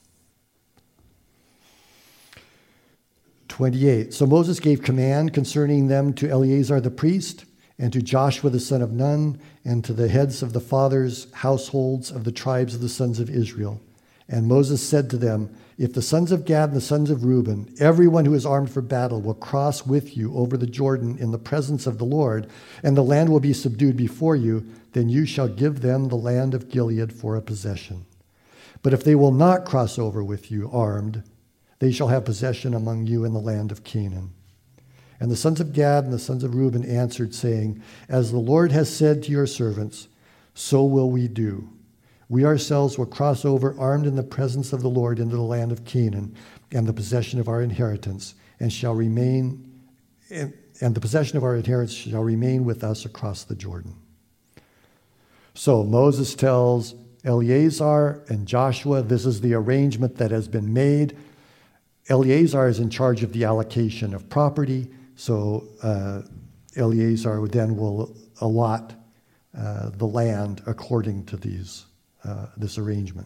Speaker 2: twenty-eight. So Moses gave command concerning them to Eleazar the priest and to Joshua the son of Nun, and to the heads of the fathers' households of the tribes of the sons of Israel. And Moses said to them, if the sons of Gad and the sons of Reuben, everyone who is armed for battle, will cross with you over the Jordan in the presence of the Lord, and the land will be subdued before you, then you shall give them the land of Gilead for a possession. But if they will not cross over with you armed, they shall have possession among you in the land of Canaan. And the sons of Gad and the sons of Reuben answered, saying, as the Lord has said to your servants, so will we do. We ourselves will cross over armed in the presence of the Lord into the land of Canaan, and the possession of our inheritance, and shall remain, and, and the possession of our inheritance shall remain with us across the Jordan. So Moses tells Eleazar and Joshua, this is the arrangement that has been made. Eleazar is in charge of the allocation of property, so uh, Eleazar then will allot uh, the land according to these uh, this arrangement.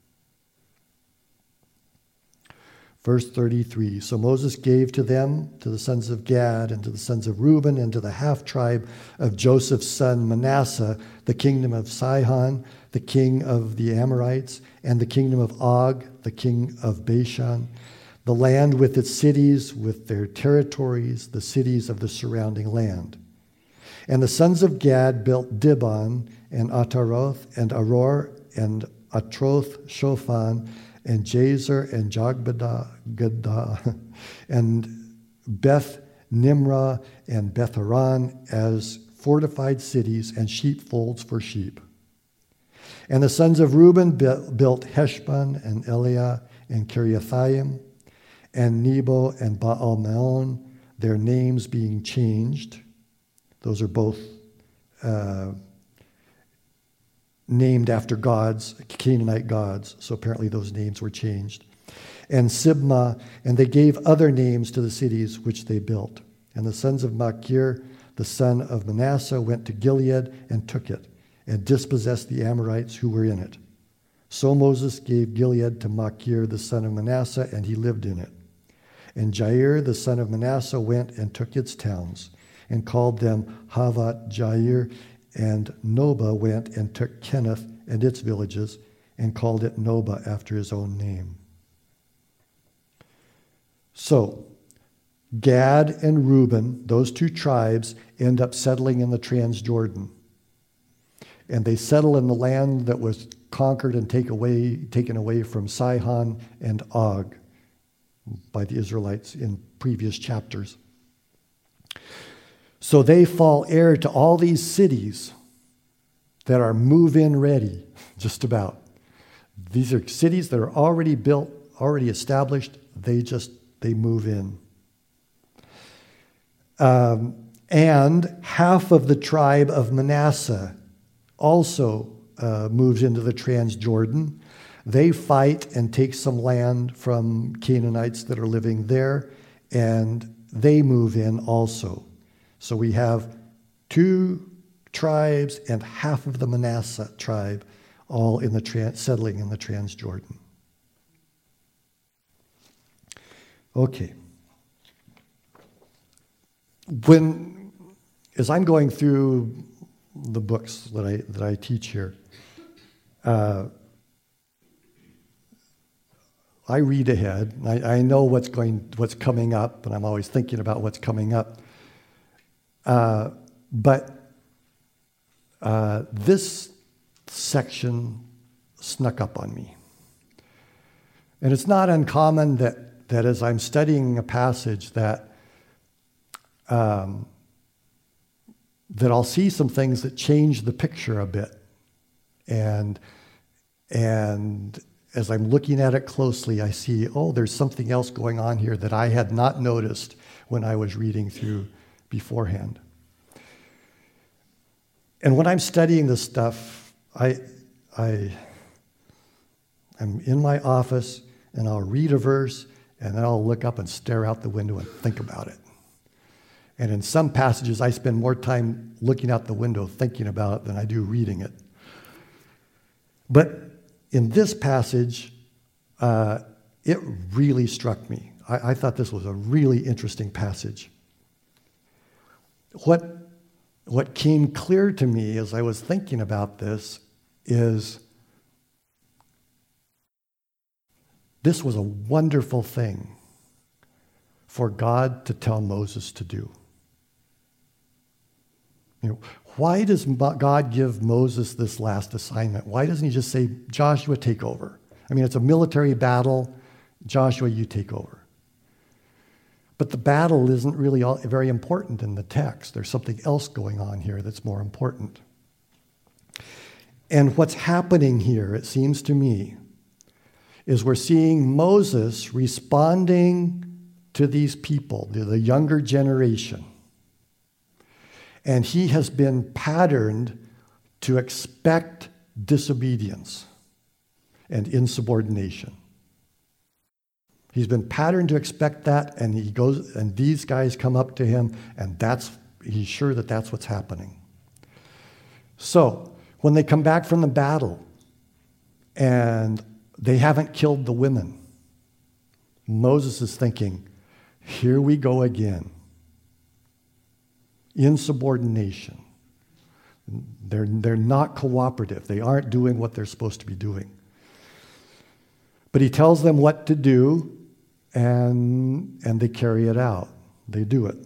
Speaker 2: Verse thirty-three, so Moses gave to them, to the sons of Gad, and to the sons of Reuben, and to the half-tribe of Joseph's son Manasseh, the kingdom of Sihon, the king of the Amorites, and the kingdom of Og, the king of Bashan, the land with its cities, with their territories, the cities of the surrounding land. And the sons of Gad built Dibon, and Ataroth, and Aror, and Atroth Shophan, and Jazer, and Jogbadah, and Beth Nimrah, and Beth Haran as fortified cities and sheepfolds for sheep. And the sons of Reuben built Heshbon, and Eliah, and Kiriathaim, and Nebo, and Baal-Meon, their names being changed. Those are both uh, named after gods, Canaanite gods, so apparently those names were changed. And Sibmah, and they gave other names to the cities which they built. And the sons of Machir, the son of Manasseh, went to Gilead and took it, and dispossessed the Amorites who were in it. So Moses gave Gilead to Machir, the son of Manasseh, and he lived in it. And Jair, the son of Manasseh, went and took its towns, and called them Havat Jair, and Noba went and took Kenneth and its villages, and called it Noba after his own name. So, Gad and Reuben, those two tribes, end up settling in the Transjordan. And they settle in the land that was conquered and take away, taken away from Sihon and Og by the Israelites in previous chapters. So they fall heir to all these cities that are move-in ready, just about. These are cities that are already built, already established. They just, they move in. Um, and half of the tribe of Manasseh also uh, moves into the Transjordan. They fight and take some land from Canaanites that are living there, and they move in also. So we have two tribes and half of the Manasseh tribe all in the trans, settling in the Transjordan. Okay. When, as I'm going through the books that I that I teach here, uh, I read ahead. I, I know what's going, what's coming up, and I'm always thinking about what's coming up. Uh, but uh, this section snuck up on me. And it's not uncommon that, that as I'm studying a passage that um, that I'll see some things that change the picture a bit. And, and as I'm looking at it closely, I see, oh, there's something else going on here that I had not noticed when I was reading through beforehand. And when I'm studying this stuff, I, I, I'm in my office and I'll read a verse and then I'll look up and stare out the window and think about it. And in some passages, I spend more time looking out the window thinking about it than I do reading it. But in this passage, uh, it really struck me. I, I thought this was a really interesting passage. What what came clear to me as I was thinking about this is this was a wonderful thing for God to tell Moses to do. You know, why does God give Moses this last assignment? Why doesn't he just say, Joshua, take over? I mean, it's a military battle. Joshua, you take over. But the battle isn't really all, very important in the text. There's something else going on here that's more important. And what's happening here, it seems to me, is we're seeing Moses responding to these people, to the younger generation. And he has been patterned to expect disobedience and insubordination. He's been patterned to expect that, and he goes, and these guys come up to him, and that's he's sure that that's what's happening. So when they come back from the battle, and they haven't killed the women, Moses is thinking, here we go again. Insubordination. They're, they're not cooperative. They aren't doing what they're supposed to be doing. But he tells them what to do, and, and they carry it out. They do it.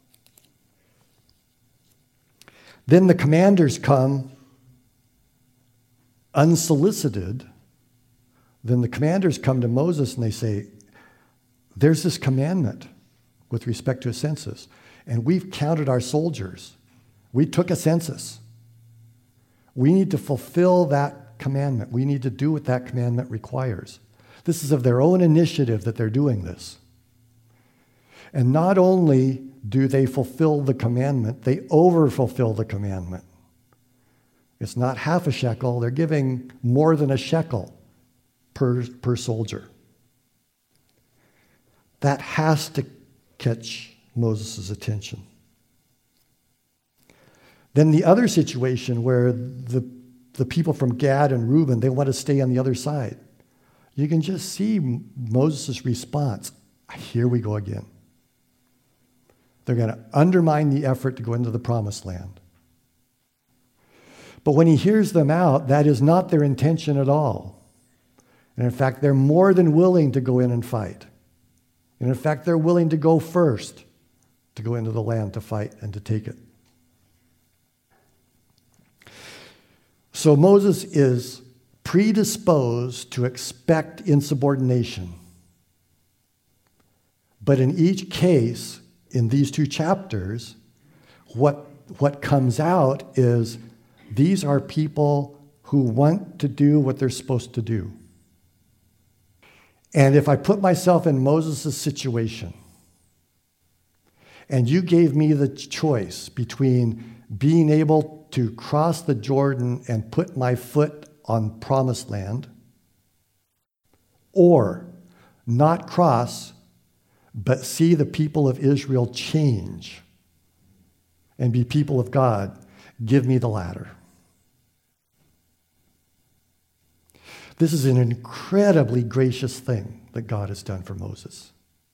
Speaker 2: Then the commanders come unsolicited. Then the commanders come to Moses and they say, there's this commandment with respect to a census, and we've counted our soldiers. We took a census. We need to fulfill that commandment. We need to do what that commandment requires. This is of their own initiative that they're doing this. And not only do they fulfill the commandment, they over-fulfill the commandment. It's not half a shekel. They're giving more than a shekel per, per soldier. That has to catch Moses' attention. Then the other situation where the, the people from Gad and Reuben, they want to stay on the other side. You can just see Moses' response. Here we go again. They're going to undermine the effort to go into the promised land. But when he hears them out, that is not their intention at all. And in fact, they're more than willing to go in and fight. And in fact, they're willing to go first to go into the land to fight and to take it. So Moses is predisposed to expect insubordination. But in each case, in these two chapters, what, what comes out is these are people who want to do what they're supposed to do. And if I put myself in Moses' situation, and you gave me the choice between being able to cross the Jordan and put my foot on promised land, or not cross, but see the people of Israel change and be people of God, give me the latter. This is an incredibly gracious thing that God has done for Moses.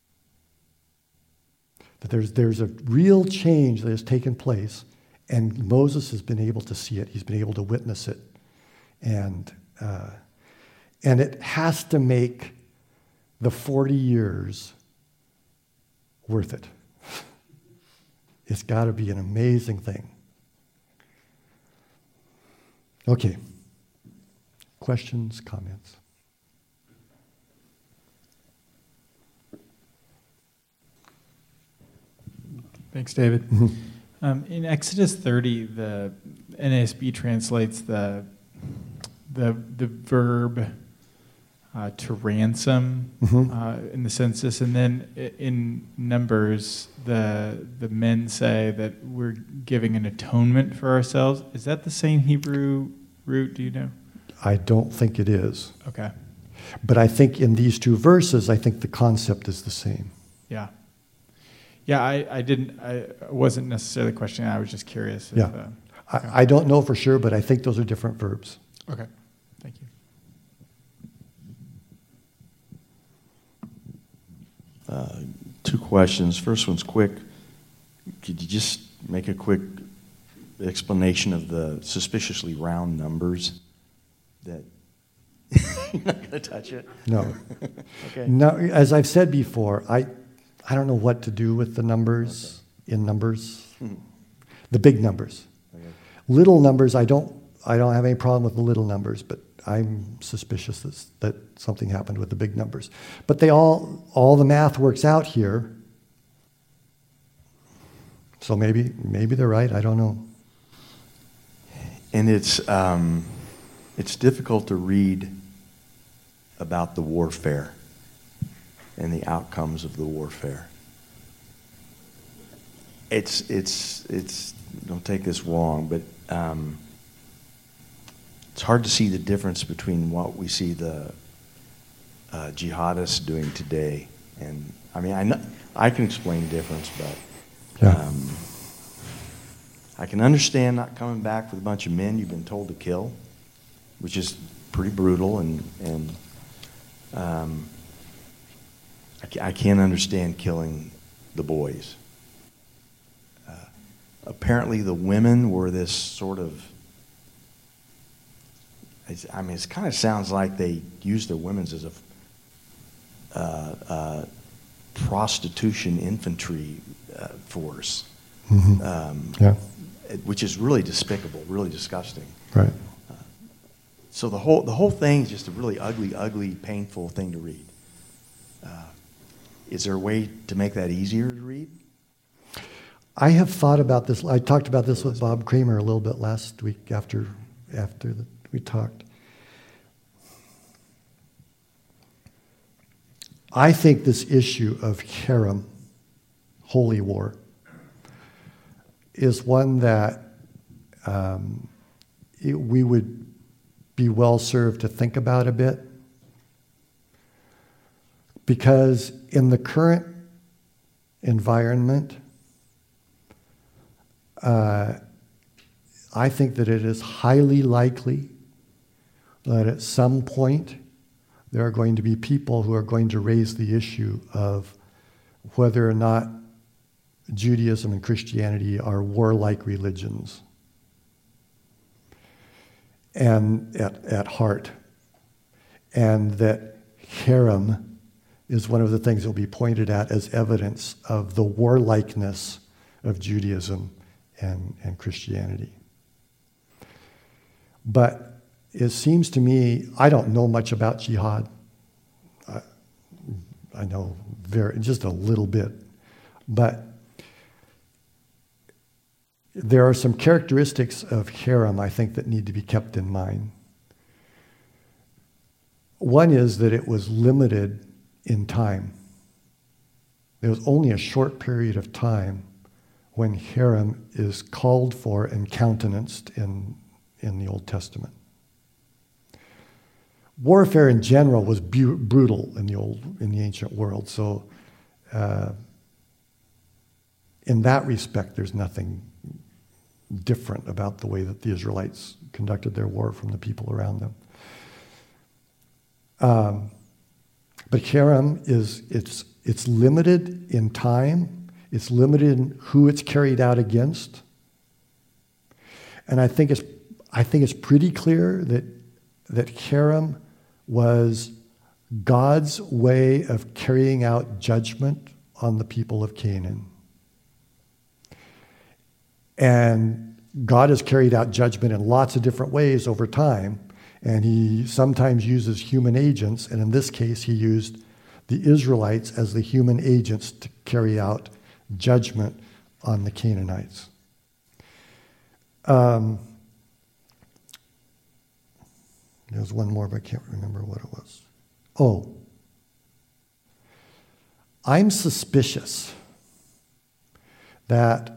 Speaker 2: That there's, there's a real change that has taken place, and Moses has been able to see it. He's been able to witness it. And, uh, and it has to make the forty years worth it. It's got to be an amazing thing. Okay. Questions, comments?
Speaker 3: Thanks, David. Um, in Exodus thirty, the N A S B translates the the the verb uh, to ransom
Speaker 2: Mm-hmm.
Speaker 3: uh, in the census, and then in Numbers, the the men say that we're giving an atonement for ourselves. Is that the same Hebrew root? Do you know?
Speaker 2: I don't think it is.
Speaker 3: Okay.
Speaker 2: But I think in these two verses, I think the concept is the same.
Speaker 3: Yeah. Yeah, I, I didn't, I wasn't necessarily questioning, I was just curious. If,
Speaker 2: Yeah.
Speaker 3: uh, okay.
Speaker 2: I, I don't know for sure, but I think those are different verbs.
Speaker 3: Okay, thank you.
Speaker 4: Uh, two questions. First one's quick. Could you just make a quick explanation of the suspiciously round numbers that you're not going to touch it?
Speaker 2: No.
Speaker 4: Okay.
Speaker 2: No, as I've said before, I, I don't know what to do with the numbers okay. in numbers,
Speaker 4: hmm.
Speaker 2: the big numbers.
Speaker 4: Okay.
Speaker 2: Little numbers, I don't, I don't have any problem with the little numbers, but I'm suspicious that, that something happened with the big numbers. But they all, all the math works out here. So maybe, maybe they're right. I don't know.
Speaker 4: And it's, um, it's difficult to read about the warfare and the outcomes of the warfare. It's, it's, it's. Don't take this wrong, but um, it's hard to see the difference between what we see the uh, jihadists doing today, and I mean, I know I can explain difference, but.
Speaker 2: Yeah.
Speaker 4: Um, I can understand not coming back with a bunch of men you've been told to kill, which is pretty brutal, and and um, I, ca- I can't understand killing the boys. Uh, apparently, the women were this sort of. It's, I mean, it kind of sounds like they used their women's as a uh, uh, prostitution infantry uh, force.
Speaker 2: Mm-hmm.
Speaker 4: Um,
Speaker 2: yeah.
Speaker 4: Which is really despicable, really disgusting.
Speaker 2: Right.
Speaker 4: Uh, so the whole the whole thing is just a really ugly, ugly, painful thing to read. Uh, is there a way to make that easier to read?
Speaker 2: I have thought about this. I talked about this with Bob Kramer a little bit last week after after the, we talked. I think this issue of Herem, holy war, is one that um, it, we would be well served to think about a bit. Because in the current environment, uh, I think that it is highly likely that at some point there are going to be people who are going to raise the issue of whether or not Judaism and Christianity are warlike religions, and at, at heart, and that Herem is one of the things that will be pointed at as evidence of the warlikeness of Judaism and, and Christianity. But it seems to me, I don't know much about jihad. I, I know very just a little bit, but there are some characteristics of Herem, I think, that need to be kept in mind. One is that it was limited in time. There was only a short period of time when Herem is called for and countenanced in, in the Old Testament. Warfare in general was bu- brutal in the old, in the ancient world, so uh, in that respect, there's nothing different about the way that the Israelites conducted their war from the people around them. Um, but Herem is it's it's limited in time. It's limited in who it's carried out against. And I think it's I think it's pretty clear that that Herem was God's way of carrying out judgment on the people of Canaan. And God has carried out judgment in lots of different ways over time, and he sometimes uses human agents, and in this case he used the Israelites as the human agents to carry out judgment on the Canaanites. Um, there was one more, but I can't remember what it was. Oh, I'm suspicious that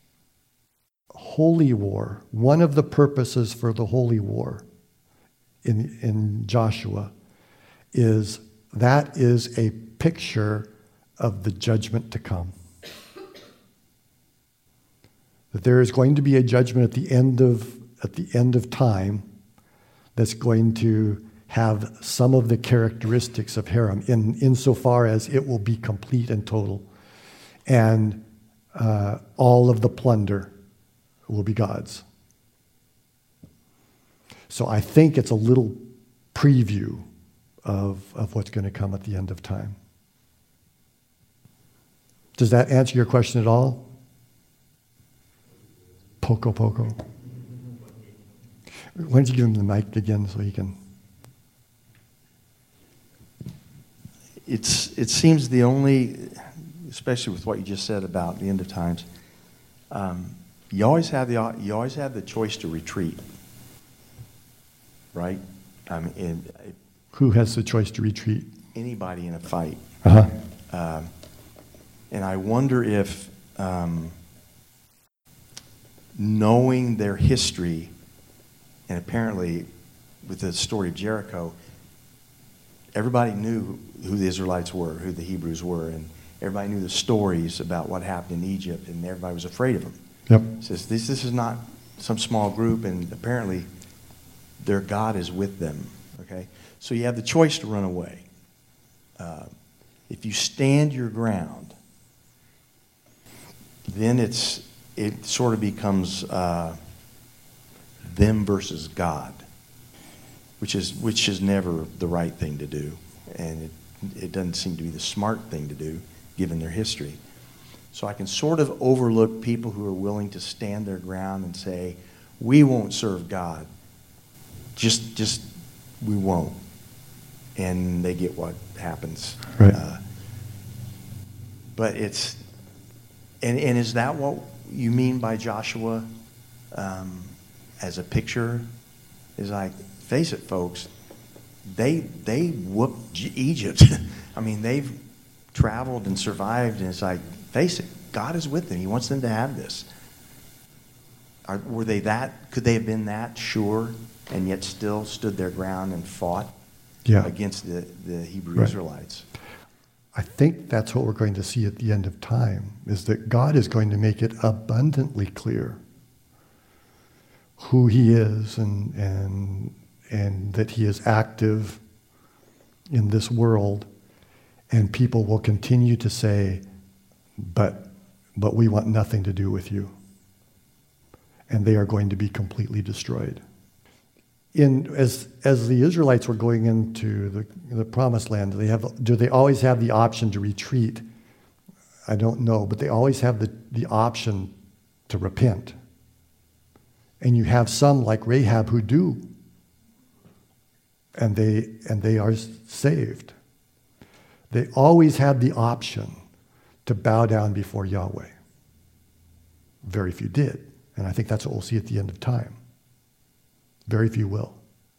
Speaker 2: holy war, one of the purposes for the holy war in, in Joshua is that is a picture of the judgment to come. That there is going to be a judgment at the end of at the end of time that's going to have some of the characteristics of Herem in insofar as it will be complete and total. And uh, all of the plunder will be God's. So I think it's a little preview of, of what's going to come at the end of time. Does that answer your question at all? Poco poco. Why don't you give him the mic again so he can...
Speaker 4: It's, it seems the only, especially with what you just said about the end of times, um, you always have the you always have the choice to retreat, right? I mean, and, uh,
Speaker 2: Who has the choice to retreat?
Speaker 4: anybody in a fight.
Speaker 2: Uh-huh.
Speaker 4: Um, and I wonder if um, knowing their history, and apparently with the story of Jericho, everybody knew who the Israelites were, who the Hebrews were, and everybody knew the stories about what happened in Egypt, and everybody was afraid of them.
Speaker 2: Yep.
Speaker 4: It says this, this is not some small group, and apparently their God is with them. Okay, so you have the choice to run away. Uh, if you stand your ground, then it's it sort of becomes uh, them versus God, which is which is never the right thing to do, and it it doesn't seem to be the smart thing to do given their history. So I can sort of overlook people who are willing to stand their ground and say, we won't serve God. Just just we won't. And they get what happens.
Speaker 2: Right.
Speaker 4: Uh, but it's and and is that what you mean by Joshua um, as a picture? Is like, face it, folks, they they whooped Egypt. I mean, they've traveled and survived, and it's like, face it, God is with them. He wants them to have this. Are, were they that? Could they have been that sure, and yet still stood their ground and fought
Speaker 2: Yeah.
Speaker 4: against the the Hebrew
Speaker 2: Right.
Speaker 4: Israelites?
Speaker 2: I think that's what we're going to see at the end of time, is that God is going to make it abundantly clear who he is and and and that he is active in this world, and people will continue to say, but but we want nothing to do with you. And they are going to be completely destroyed. In as as the Israelites were going into the, the promised land, do they have do they always have the option to retreat? I don't know, but they always have the, the option to repent. And you have some like Rahab who do. And they and they are saved. They always had the option to bow down before Yahweh. Very few did. And I think that's what we'll see at the end of time. Very few will.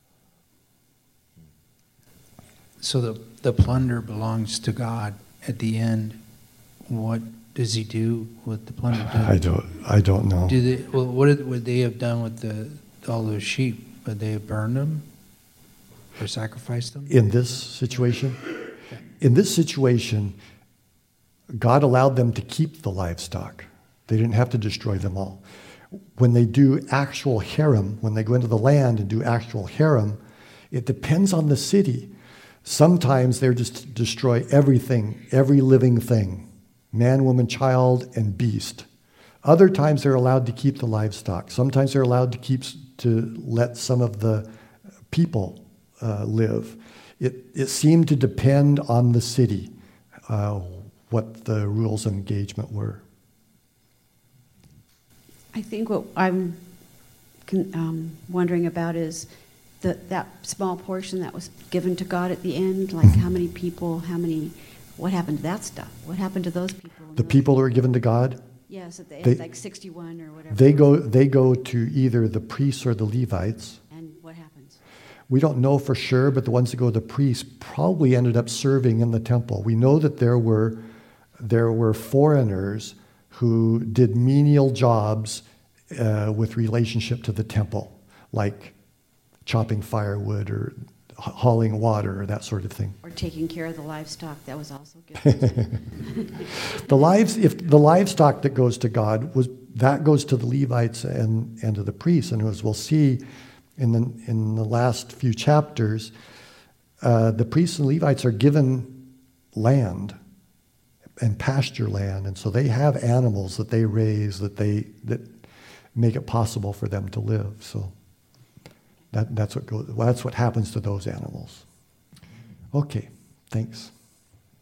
Speaker 5: So the, the plunder belongs to God at the end. What does he do with the plunder? Do,
Speaker 2: I don't I don't know.
Speaker 5: do they, well, what did, would they have done with the all those sheep? Would they have burned them or sacrificed them?
Speaker 2: In this situation, in this situation, God allowed them to keep the livestock. They didn't have to destroy them all. When they do actual herem, when they go into the land and do actual herem, it depends on the city. Sometimes they're just to destroy everything, every living thing, man, woman, child, and beast. Other times they're allowed to keep the livestock. Sometimes they're allowed to keep to let some of the people uh, live. It it seemed to depend on the city, uh, what the rules of engagement were.
Speaker 6: I think what I'm con- um, wondering about is the, that small portion that was given to God at the end. Like, how many people? How many? What happened to that stuff? What happened to those people?
Speaker 2: The people who are given to God,
Speaker 6: Yes, at the
Speaker 2: they-
Speaker 6: end, like sixty-one or whatever.
Speaker 2: they go they go to either the priests or the Levites.
Speaker 6: And what happens?
Speaker 2: We don't know for sure, but the ones that go to the priests probably ended up serving in the temple. We know that there were there were foreigners who did menial jobs uh, with relationship to the temple, like chopping firewood or ha- hauling water or that sort of thing.
Speaker 6: Or taking care of the livestock, that was also given.
Speaker 2: The lives, if the livestock that goes to God was that goes to the Levites and, and to the priests, and as we'll see in the in the last few chapters, uh, the priests and Levites are given land and pasture land, and so they have animals that they raise that they that make it possible for them to live. So that, that's what goes, well, that's what happens to those animals. Okay, thanks.